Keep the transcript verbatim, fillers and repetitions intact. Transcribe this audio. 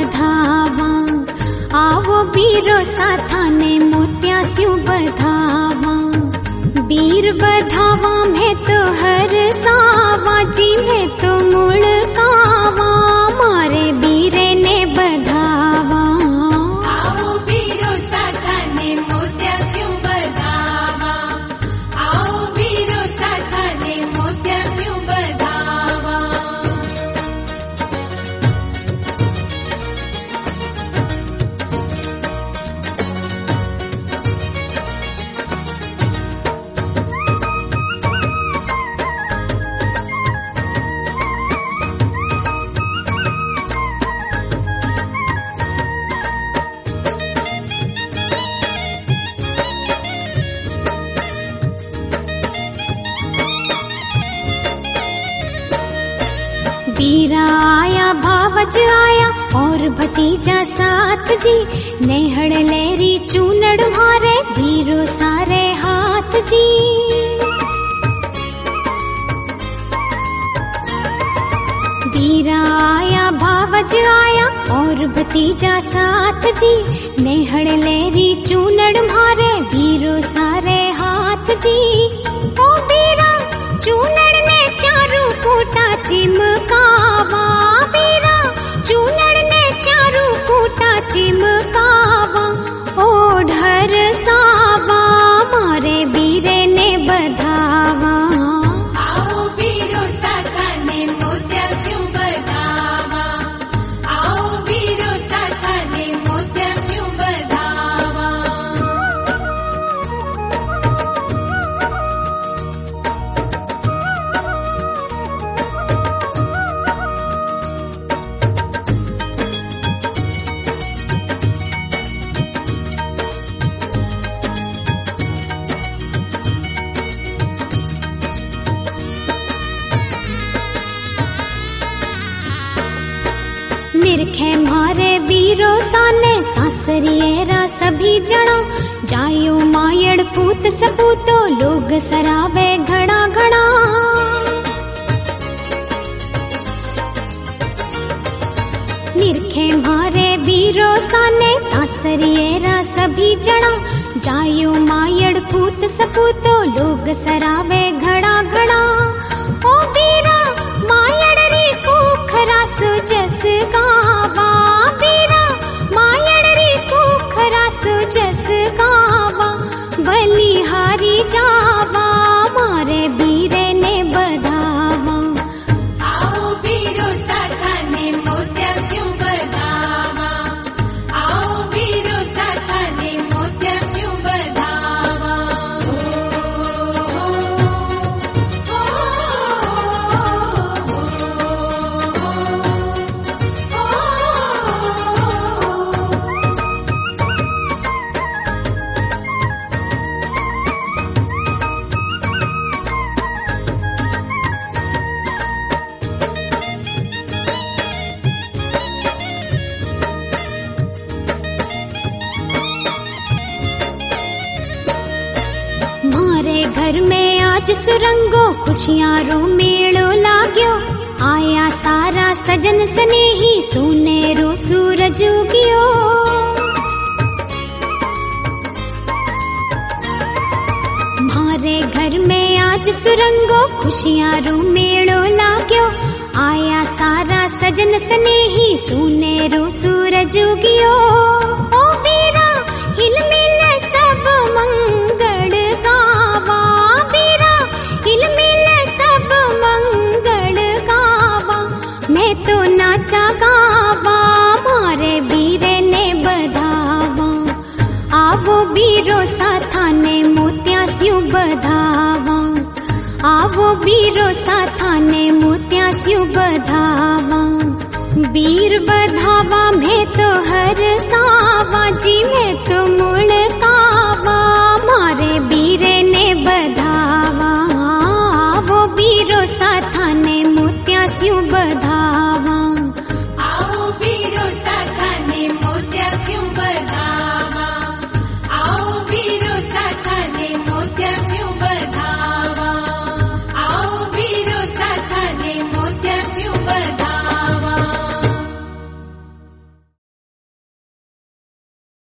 बधावा, आवो बीरो साथाने मोत्या स्यू बधावा। बीर बधावा मैं तो हर सावा जी मैं तो मुड़कावा, मारे बीरे ने बधावा। आओ बीरो साथाने मोत्या स्यू बधावा, आओ बीरो साथाने मोत्या स्यू बधावा। बीरा आया भावज आया और भतीजा साथ जी, नेहड़ लेरी चूनड़ मारे बीरो सारे हाथ जी। बीरा आया भावज आया और भतीजा साथ जी, नेहड़ लेरी चूनड़ मारे बीरो सारे हाथ जी। ओ बीरा चूनड़ ने चारू कूटा चिमकावा, बीरा चूनड़ ने चारू कूटा चिमकावा। ओढ़र सावा मारे बीरे ने बधावा। आओ बीरो साथाने मोत्या स्यू बधावा, आओ बीरो साथाने मोत्या स्यू बधावा। निरखे मारे बीरो साने सासरिएरा सभी जणा, जायो मायड़ पूत सपूतो लोग सरावे घड़ा घड़ा। निरखे मारे बीरो साने सासरिएरा सभी जणा, जायो मायड़ पूत सपूतो लोग सरावे घड़ा घड़ा। ओ बीरा मायड़ री कूख रास जस गावा, बीरा मायड़ री कूख रास जस गावा। बलिहारी जावा मारे बीरे ने बधावा। आओ बीरो साथाने मोत्या स्यू बधावा, आओ बीरो साथाने मोत्या स्यू बधावा। मारे घर में आज सुरंगो खुशियां रो मेड़ो लाग्यो, आया सारा सजन स्नेही सुनेरो सूरज उगियो। मारे घर में आज सुरंगो खुशियां रो मेड़ो लाग्यो, आया सारा सजन स्नेही सुनेरो सूरज उगियो। ओ बीरा हिल मिल सब मंगल गावा, बीरा हिल मिल सब मंगल गावा। मैं तो नाचा गावा मारे बीरे ने बधावा। आवो बीरो साथाने मोत्या स्यू बधावा, आवो बीरो साथाने मोत्या स्यू बधावा। बीर बधावा मैं तो हर सावा जी मैं तो